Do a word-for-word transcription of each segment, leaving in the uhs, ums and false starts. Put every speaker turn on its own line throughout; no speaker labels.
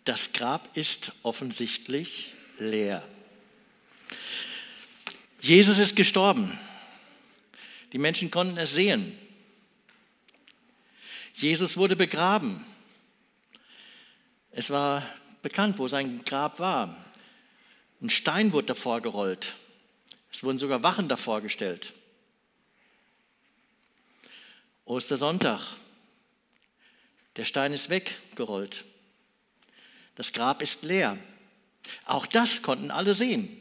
Das Grab ist offensichtlich leer. Jesus ist gestorben. Die Menschen konnten es sehen. Jesus wurde begraben. Es war bekannt, wo sein Grab war. Ein Stein wurde davor gerollt. Es wurden sogar Wachen davor gestellt. Ostersonntag. Der Stein ist weggerollt. Das Grab ist leer. Auch das konnten alle sehen.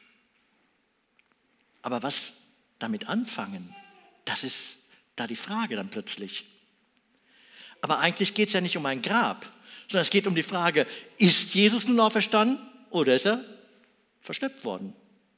Aber was damit anfangen, das ist da die Frage dann plötzlich. Aber eigentlich geht es ja nicht um ein Grab, sondern es geht um die Frage, ist Jesus nun auferstanden oder ist er verschleppt worden?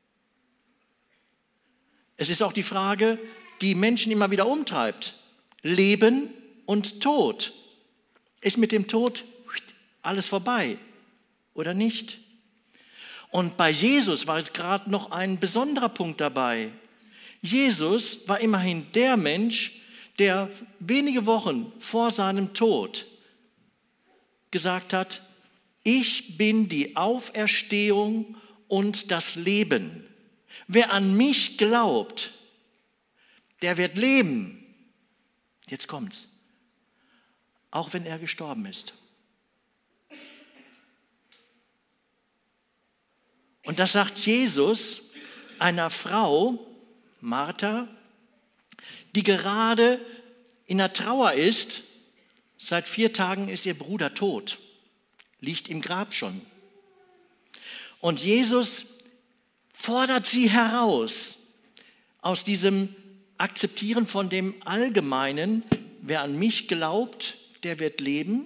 Es ist auch die Frage, die Menschen immer wieder umtreibt. Leben und Tod. Ist mit dem Tod alles vorbei oder nicht? Und bei Jesus war gerade noch ein besonderer Punkt dabei. Jesus war immerhin der Mensch, der wenige Wochen vor seinem Tod gesagt hat, ich bin die Auferstehung und das Leben. Wer an mich glaubt, der wird leben. Jetzt kommt's. Auch wenn er gestorben ist. Und das sagt Jesus einer Frau, Martha, die gerade in der Trauer ist. Seit vier Tagen ist ihr Bruder tot, liegt im Grab schon. Und Jesus fordert sie heraus aus diesem Akzeptieren von dem Allgemeinen, wer an mich glaubt, der wird leben,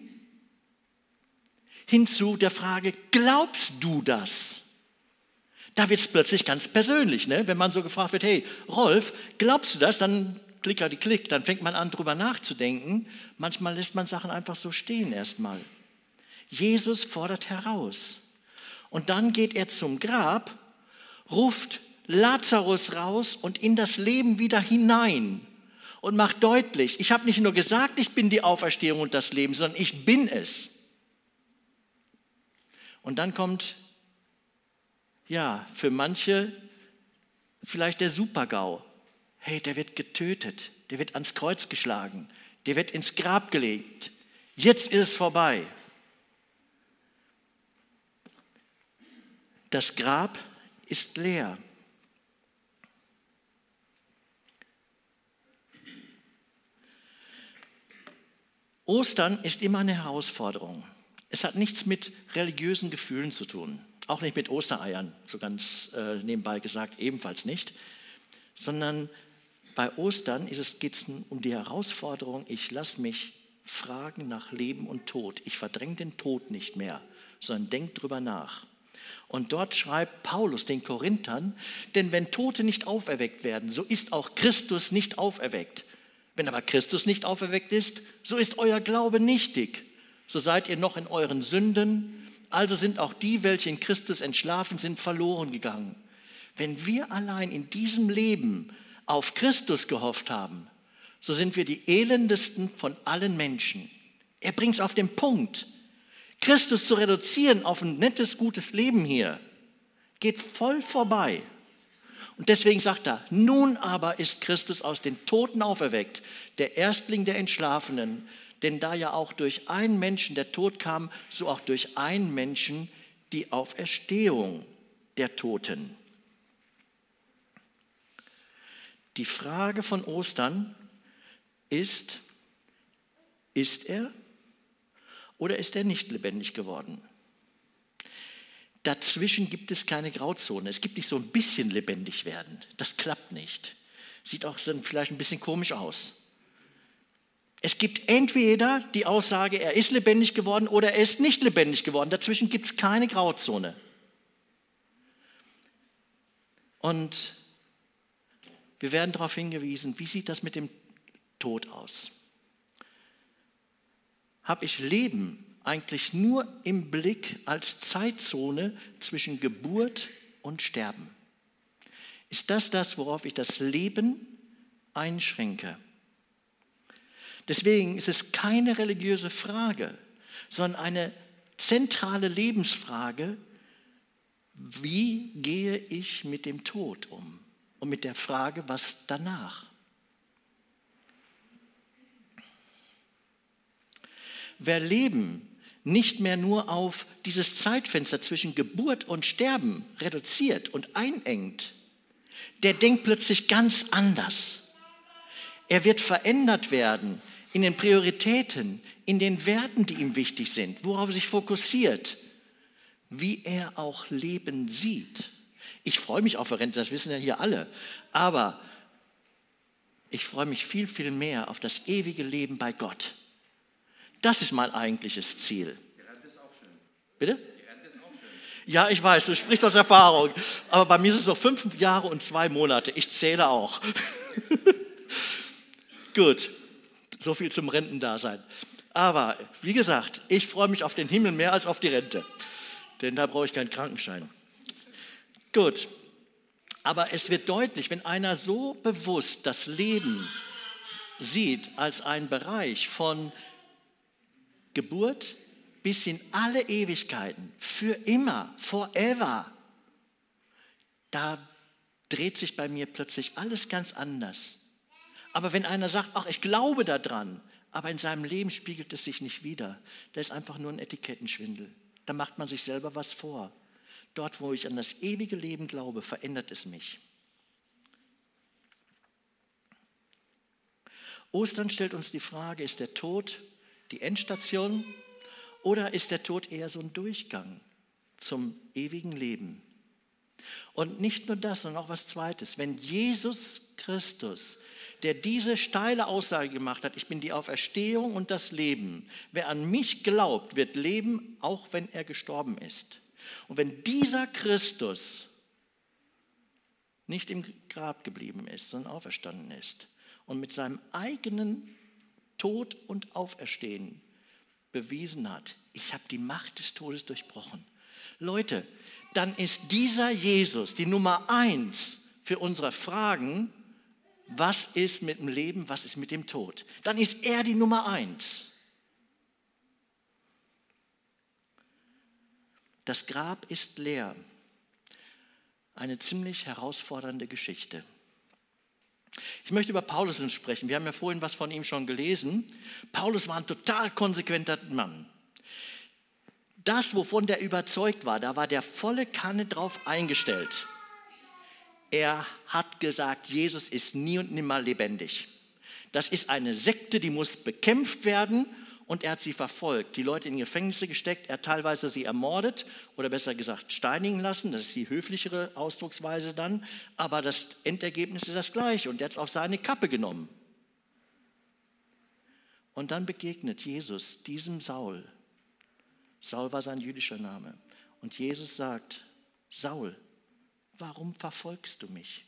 hinzu der Frage, glaubst du das? Da wird es plötzlich ganz persönlich, ne? Wenn man so gefragt wird, hey Rolf, glaubst du das? Dann klicker die Klick, dann fängt man an, drüber nachzudenken. Manchmal lässt man Sachen einfach so stehen erstmal. Jesus fordert heraus. Und dann geht er zum Grab, ruft Lazarus raus und in das Leben wieder hinein und macht deutlich, ich habe nicht nur gesagt, ich bin die Auferstehung und das Leben, sondern ich bin es. Und dann kommt, ja, für manche vielleicht der Super-GAU. Hey, der wird getötet, der wird ans Kreuz geschlagen, der wird ins Grab gelegt. Jetzt ist es vorbei. Das Grab ist leer. Ostern ist immer eine Herausforderung. Es hat nichts mit religiösen Gefühlen zu tun. Auch nicht mit Ostereiern, so ganz äh, nebenbei gesagt, ebenfalls nicht. Sondern bei Ostern ist es, geht es um die Herausforderung, ich lasse mich fragen nach Leben und Tod. Ich verdränge den Tod nicht mehr, sondern denke drüber nach. Und dort schreibt Paulus den Korinthern, denn wenn Tote nicht auferweckt werden, so ist auch Christus nicht auferweckt. Wenn aber Christus nicht auferweckt ist, so ist euer Glaube nichtig. So seid ihr noch in euren Sünden, also sind auch die, welche in Christus entschlafen sind, verloren gegangen. Wenn wir allein in diesem Leben auf Christus gehofft haben, so sind wir die elendesten von allen Menschen. Er bringt es auf den Punkt. Christus zu reduzieren auf ein nettes, gutes Leben hier, geht voll vorbei. Und deswegen sagt er, nun aber ist Christus aus den Toten auferweckt, der Erstling der Entschlafenen. Denn da ja auch durch einen Menschen der Tod kam, so auch durch einen Menschen die Auferstehung der Toten. Die Frage von Ostern ist, ist er oder ist er nicht lebendig geworden? Dazwischen gibt es keine Grauzone. Es gibt nicht so ein bisschen lebendig werden. Das klappt nicht. Sieht auch dann vielleicht ein bisschen komisch aus. Es gibt entweder die Aussage, er ist lebendig geworden oder er ist nicht lebendig geworden. Dazwischen gibt es keine Grauzone. Und wir werden darauf hingewiesen, wie sieht das mit dem Tod aus? Habe ich Leben eigentlich nur im Blick als Zeitzone zwischen Geburt und Sterben? Ist das das, worauf ich das Leben einschränke? Deswegen ist es keine religiöse Frage, sondern eine zentrale Lebensfrage: Wie gehe ich mit dem Tod um? Und mit der Frage, was danach? Wer Leben nicht mehr nur auf dieses Zeitfenster zwischen Geburt und Sterben reduziert und einengt, der denkt plötzlich ganz anders. Er wird verändert werden in den Prioritäten, in den Werten, die ihm wichtig sind, worauf er sich fokussiert, wie er auch Leben sieht. Ich freue mich auf Rente, das wissen ja hier alle, aber ich freue mich viel, viel mehr auf das ewige Leben bei Gott. Das ist mein eigentliches Ziel.
Die Rente ist auch schön.
Bitte?
Die Rente ist auch schön.
Ja, ich weiß, du sprichst aus Erfahrung. Aber bei mir sind es noch fünf Jahre und zwei Monate. Ich zähle auch. Gut, so viel zum Rentendasein. Aber wie gesagt, ich freue mich auf den Himmel mehr als auf die Rente. Denn da brauche ich keinen Krankenschein. Gut, aber es wird deutlich, wenn einer so bewusst das Leben sieht als einen Bereich von Geburt bis in alle Ewigkeiten, für immer, forever, da dreht sich bei mir plötzlich alles ganz anders. Aber wenn einer sagt, ach, ich glaube daran, aber in seinem Leben spiegelt es sich nicht wider, da ist einfach nur ein Etikettenschwindel. Da macht man sich selber was vor. Dort, wo ich an das ewige Leben glaube, verändert es mich. Ostern stellt uns die Frage, ist der Tod die Endstation oder ist der Tod eher so ein Durchgang zum ewigen Leben? Und nicht nur das, sondern auch was Zweites. Wenn Jesus Christus, der diese steile Aussage gemacht hat, ich bin die Auferstehung und das Leben, wer an mich glaubt, wird leben, auch wenn er gestorben ist. Und wenn dieser Christus nicht im Grab geblieben ist, sondern auferstanden ist und mit seinem eigenen Tod und Auferstehen bewiesen hat, ich habe die Macht des Todes durchbrochen. Leute, dann ist dieser Jesus die Nummer eins für unsere Fragen, was ist mit dem Leben, was ist mit dem Tod? Dann ist er die Nummer eins. Das Grab ist leer. Eine ziemlich herausfordernde Geschichte. Ich möchte über Paulus sprechen. Wir haben ja vorhin was von ihm schon gelesen. Paulus war ein total konsequenter Mann. Das, wovon der überzeugt war, da war der volle Kanne drauf eingestellt. Er hat gesagt, Jesus ist nie und nimmer lebendig. Das ist eine Sekte, die muss bekämpft werden und er hat sie verfolgt. Die Leute in Gefängnisse gesteckt, er hat teilweise sie ermordet oder besser gesagt steinigen lassen. Das ist die höflichere Ausdrucksweise dann. Aber das Endergebnis ist das gleiche und er hat es auf seine Kappe genommen. Und dann begegnet Jesus diesem Saul. Saul war sein jüdischer Name. Und Jesus sagt, Saul, warum verfolgst du mich?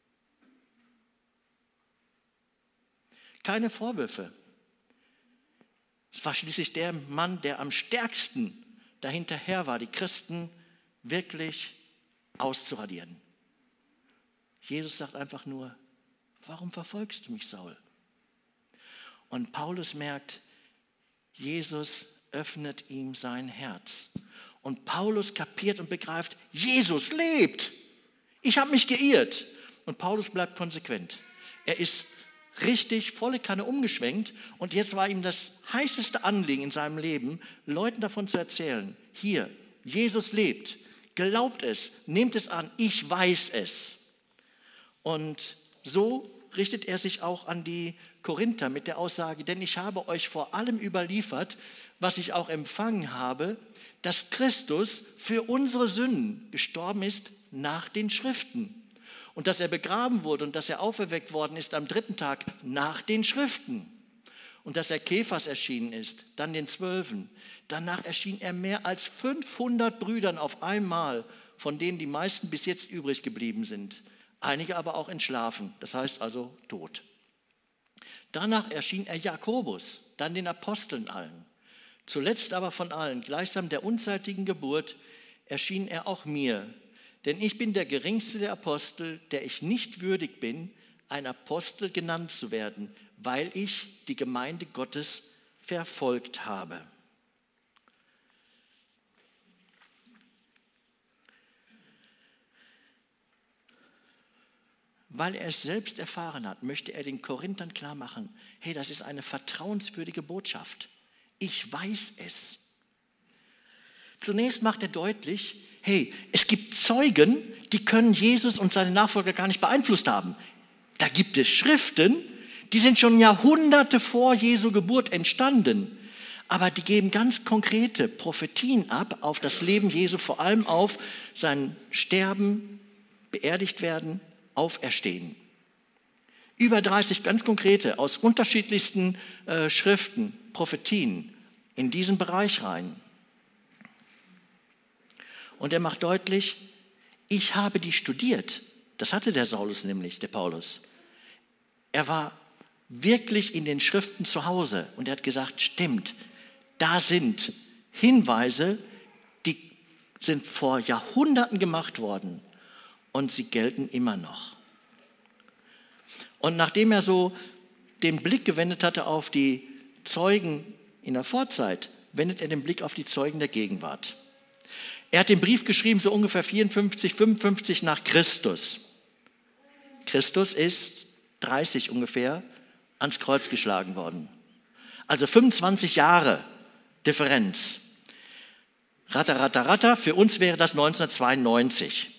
Keine Vorwürfe. Es war schließlich der Mann, der am stärksten dahinterher war, die Christen wirklich auszuradieren. Jesus sagt einfach nur, warum verfolgst du mich, Saul? Und Paulus merkt, Jesus öffnet ihm sein Herz. Und Paulus kapiert und begreift, Jesus lebt. Ich habe mich geirrt. Und Paulus bleibt konsequent. Er ist richtig volle Kanne umgeschwenkt und jetzt war ihm das heißeste Anliegen in seinem Leben, Leuten davon zu erzählen, hier, Jesus lebt, glaubt es, nehmt es an, ich weiß es. Und so richtet er sich auch an die Korinther mit der Aussage, denn ich habe euch vor allem überliefert, was ich auch empfangen habe, dass Christus für unsere Sünden gestorben ist nach den Schriften. Und dass er begraben wurde und dass er auferweckt worden ist am dritten Tag nach den Schriften. Und dass er Kephas erschienen ist, dann den Zwölfen. Danach erschien er mehr als fünfhundert Brüdern auf einmal, von denen die meisten bis jetzt übrig geblieben sind. Einige aber auch entschlafen, das heißt also tot. Danach erschien er Jakobus, dann den Aposteln allen. Zuletzt aber von allen, gleichsam der unzeitigen Geburt, erschien er auch mir. Denn ich bin der geringste der Apostel, der ich nicht würdig bin, ein Apostel genannt zu werden, weil ich die Gemeinde Gottes verfolgt habe. weil er es selbst erfahren hat, möchte er den Korinthern klar machen, hey, das ist eine vertrauenswürdige Botschaft. Ich weiß es. Zunächst macht er deutlich, hey, es gibt Zeugen, die können Jesus und seine Nachfolger gar nicht beeinflusst haben. Da gibt es Schriften, die sind schon Jahrhunderte vor Jesu Geburt entstanden, aber die geben ganz konkrete Prophetien ab auf das Leben Jesu, vor allem auf sein Sterben, beerdigt werden, Auferstehen. Über dreißig ganz konkrete aus unterschiedlichsten äh, Schriften, Prophetien in diesen Bereich rein. Und er macht deutlich, ich habe die studiert. Das hatte der Saulus nämlich, der Paulus. Er war wirklich in den Schriften zu Hause und er hat gesagt, stimmt, da sind Hinweise, die sind vor Jahrhunderten gemacht worden und sie gelten immer noch. Und nachdem er so den Blick gewendet hatte auf die Zeugen in der Vorzeit, wendet er den Blick auf die Zeugen der Gegenwart. Er hat den Brief geschrieben, so ungefähr vierundfünfzig, fünfundfünfzig nach Christus. Christus ist dreißig ungefähr ans Kreuz geschlagen worden. Also fünfundzwanzig Jahre Differenz. Ratter, ratter, ratter, für uns wäre das neunzehnhundertzweiundneunzig.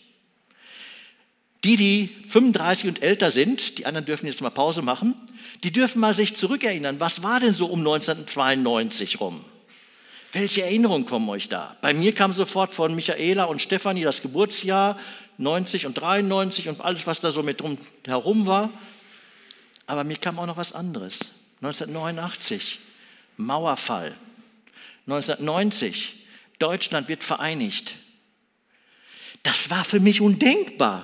Die, die fünfunddreißig und älter sind, die anderen dürfen jetzt mal Pause machen, die dürfen mal sich zurückerinnern, was war denn so um neunzehnhundertzweiundneunzig rum? Welche Erinnerungen kommen euch da? Bei mir kam sofort von Michaela und Stefanie das Geburtsjahr, neunzig und dreiundneunzig und alles, was da so mit drum herum war. Aber mir kam auch noch was anderes. neunzehnhundertneunundachtzig, Mauerfall. neunzehnhundertneunzig, Deutschland wird vereinigt. Das war für mich undenkbar.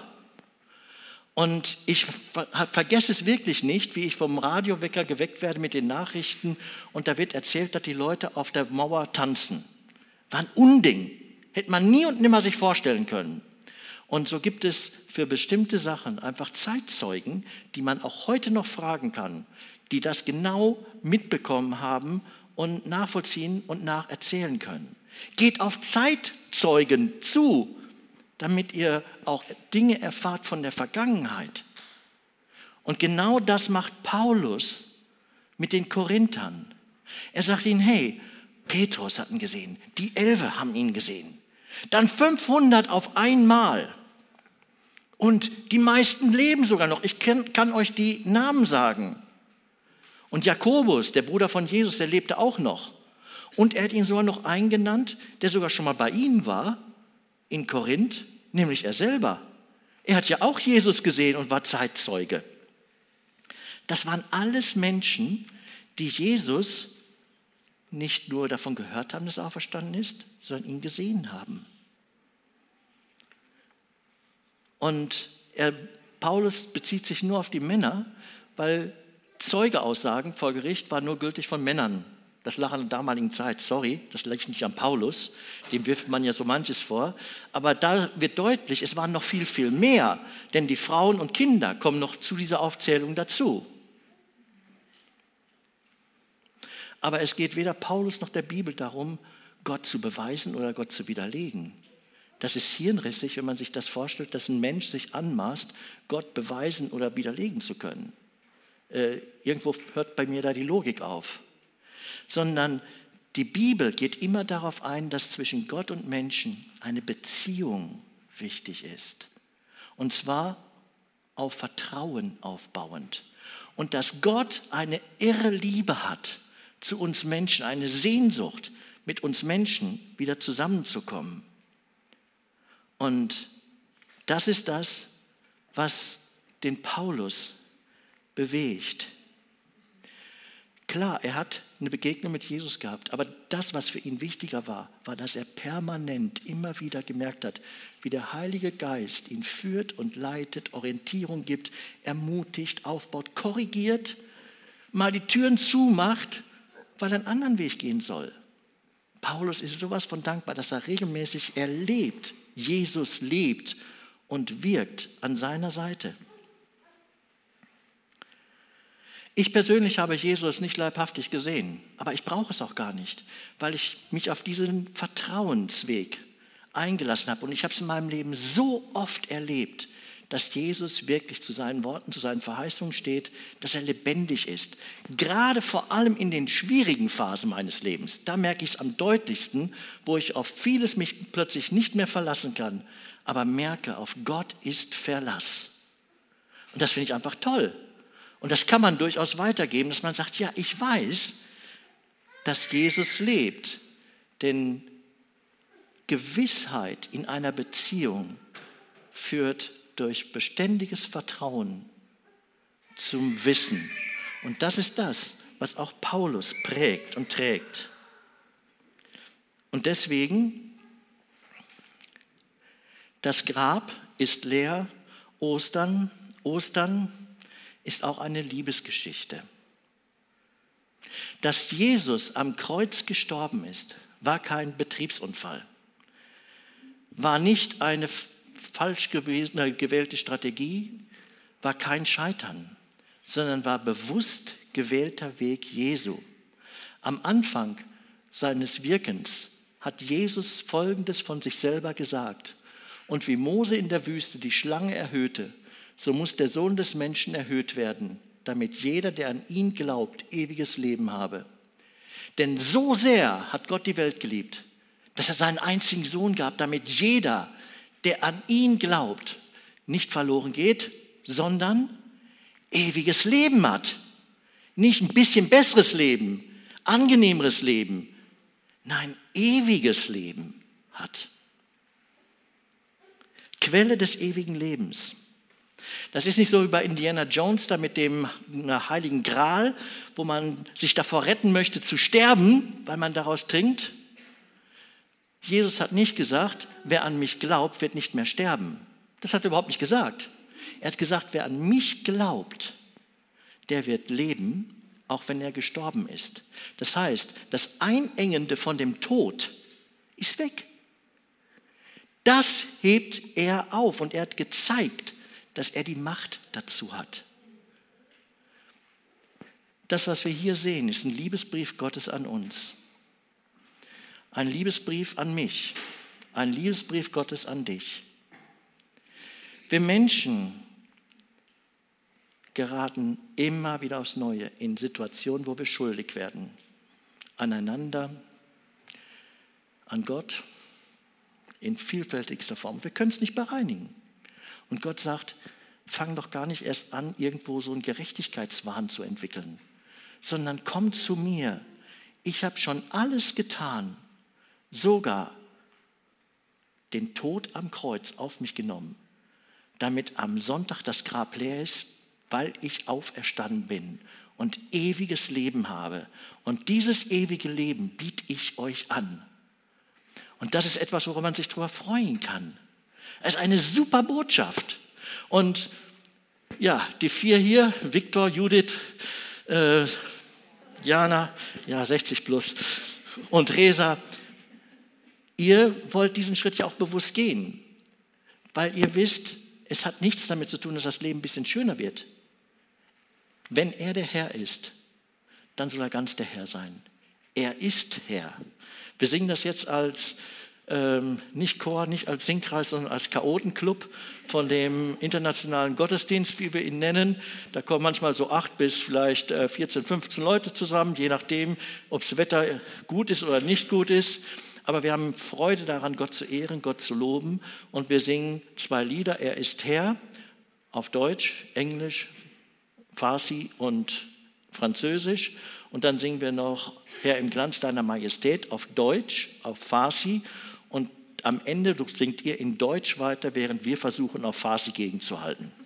Und ich vergesse es wirklich nicht, wie ich vom Radiowecker geweckt werde mit den Nachrichten und da wird erzählt, dass die Leute auf der Mauer tanzen. War ein Unding. Hätte man nie und nimmer sich vorstellen können. Und so gibt es für bestimmte Sachen einfach Zeitzeugen, die man auch heute noch fragen kann, die das genau mitbekommen haben und nachvollziehen und nacherzählen können. Geht auf Zeitzeugen zu, damit ihr auch Dinge erfahrt von der Vergangenheit. Und genau das macht Paulus mit den Korinthern. Er sagt ihnen, hey, Petrus hat ihn gesehen, die Elfe haben ihn gesehen. Dann fünfhundert auf einmal. Und die meisten leben sogar noch. Ich kann, kann euch die Namen sagen. Und Jakobus, der Bruder von Jesus, der lebte auch noch. Und er hat ihn sogar noch einen genannt, der sogar schon mal bei ihnen war, in Korinth, nämlich er selber. Er hat ja auch Jesus gesehen und war Zeitzeuge. Das waren alles Menschen, die Jesus nicht nur davon gehört haben, dass er auferstanden ist, sondern ihn gesehen haben. Und er, Paulus bezieht sich nur auf die Männer, weil Zeugeaussagen vor Gericht waren nur gültig von Männern. Das lag an der damaligen Zeit, sorry, das liegt nicht an Paulus, dem wirft man ja so manches vor. Aber da wird deutlich, es waren noch viel, viel mehr, denn die Frauen und Kinder kommen noch zu dieser Aufzählung dazu. Aber es geht weder Paulus noch der Bibel darum, Gott zu beweisen oder Gott zu widerlegen. Das ist hirnrissig, wenn man sich das vorstellt, dass ein Mensch sich anmaßt, Gott beweisen oder widerlegen zu können. Äh, irgendwo hört bei mir da die Logik auf. Sondern die Bibel geht immer darauf ein, dass zwischen Gott und Menschen eine Beziehung wichtig ist. Und zwar auf Vertrauen aufbauend. Und dass Gott eine irre Liebe hat zu uns Menschen, eine Sehnsucht, mit uns Menschen wieder zusammenzukommen. Und das ist das, was den Paulus bewegt. Klar, er hat eine Begegnung mit Jesus gehabt, aber das, was für ihn wichtiger war, war, dass er permanent immer wieder gemerkt hat, wie der Heilige Geist ihn führt und leitet, Orientierung gibt, ermutigt, aufbaut, korrigiert, mal die Türen zumacht, weil er einen anderen Weg gehen soll. Paulus ist sowas von dankbar, dass er regelmäßig erlebt, Jesus lebt und wirkt an seiner Seite. Ich persönlich habe Jesus nicht leibhaftig gesehen, aber ich brauche es auch gar nicht, weil ich mich auf diesen Vertrauensweg eingelassen habe. Und ich habe es in meinem Leben so oft erlebt, dass Jesus wirklich zu seinen Worten, zu seinen Verheißungen steht, dass er lebendig ist. Gerade vor allem in den schwierigen Phasen meines Lebens, da merke ich es am deutlichsten, wo ich auf vieles mich plötzlich nicht mehr verlassen kann, aber merke, auf Gott ist Verlass. Und das finde ich einfach toll. Und das kann man durchaus weitergeben, dass man sagt, ja, ich weiß, dass Jesus lebt. Denn Gewissheit in einer Beziehung führt durch beständiges Vertrauen zum Wissen. Und das ist das, was auch Paulus prägt und trägt. Und deswegen, das Grab ist leer, Ostern, Ostern ist auch eine Liebesgeschichte. Dass Jesus am Kreuz gestorben ist, war kein Betriebsunfall, war nicht eine falsch gewählte Strategie, war kein Scheitern, sondern war bewusst gewählter Weg Jesu. Am Anfang seines Wirkens hat Jesus Folgendes von sich selber gesagt: Und wie Mose in der Wüste die Schlange erhöhte, so muss der Sohn des Menschen erhöht werden, damit jeder, der an ihn glaubt, ewiges Leben habe. Denn so sehr hat Gott die Welt geliebt, dass er seinen einzigen Sohn gab, damit jeder, der an ihn glaubt, nicht verloren geht, sondern ewiges Leben hat. Nicht ein bisschen besseres Leben, angenehmeres Leben, nein, ewiges Leben hat. Quelle des ewigen Lebens. Das ist nicht so wie bei Indiana Jones da mit dem heiligen Gral, wo man sich davor retten möchte zu sterben, weil man daraus trinkt. Jesus hat nicht gesagt, wer an mich glaubt, wird nicht mehr sterben. Das hat er überhaupt nicht gesagt. Er hat gesagt, wer an mich glaubt, der wird leben, auch wenn er gestorben ist. Das heißt, das Einengende von dem Tod ist weg. Das hebt er auf und er hat gezeigt, dass er die Macht dazu hat. Das, was wir hier sehen, ist ein Liebesbrief Gottes an uns. Ein Liebesbrief an mich. Ein Liebesbrief Gottes an dich. Wir Menschen geraten immer wieder aufs Neue in Situationen, wo wir schuldig werden. Aneinander, an Gott, in vielfältigster Form. Wir können es nicht bereinigen. Und Gott sagt, fang doch gar nicht erst an, irgendwo so einen Gerechtigkeitswahn zu entwickeln, sondern komm zu mir. Ich habe schon alles getan, sogar den Tod am Kreuz auf mich genommen, damit am Sonntag das Grab leer ist, weil ich auferstanden bin und ewiges Leben habe. Und dieses ewige Leben biete ich euch an. Und das ist etwas, woran man sich darüber freuen kann. Es ist eine super Botschaft. Und ja, die vier hier, Viktor, Judith, äh, Jana, ja sechzig plus, und Resa, ihr wollt diesen Schritt ja auch bewusst gehen, weil ihr wisst, es hat nichts damit zu tun, dass das Leben ein bisschen schöner wird. Wenn er der Herr ist, dann soll er ganz der Herr sein. Er ist Herr. Wir singen das jetzt als ähm, nicht Chor, nicht als Singkreis, sondern als Chaotenclub von dem internationalen Gottesdienst, wie wir ihn nennen. Da kommen manchmal so acht bis vielleicht äh, vierzehn, fünfzehn Leute zusammen, je nachdem, ob das Wetter gut ist oder nicht gut ist. Aber wir haben Freude daran, Gott zu ehren, Gott zu loben. Und wir singen zwei Lieder. Er ist Herr, auf Deutsch, Englisch, Farsi und Französisch. Und dann singen wir noch Herr im Glanz deiner Majestät auf Deutsch, auf Farsi. Und am Ende singt ihr in Deutsch weiter, während wir versuchen, auf Farsi gegenzuhalten.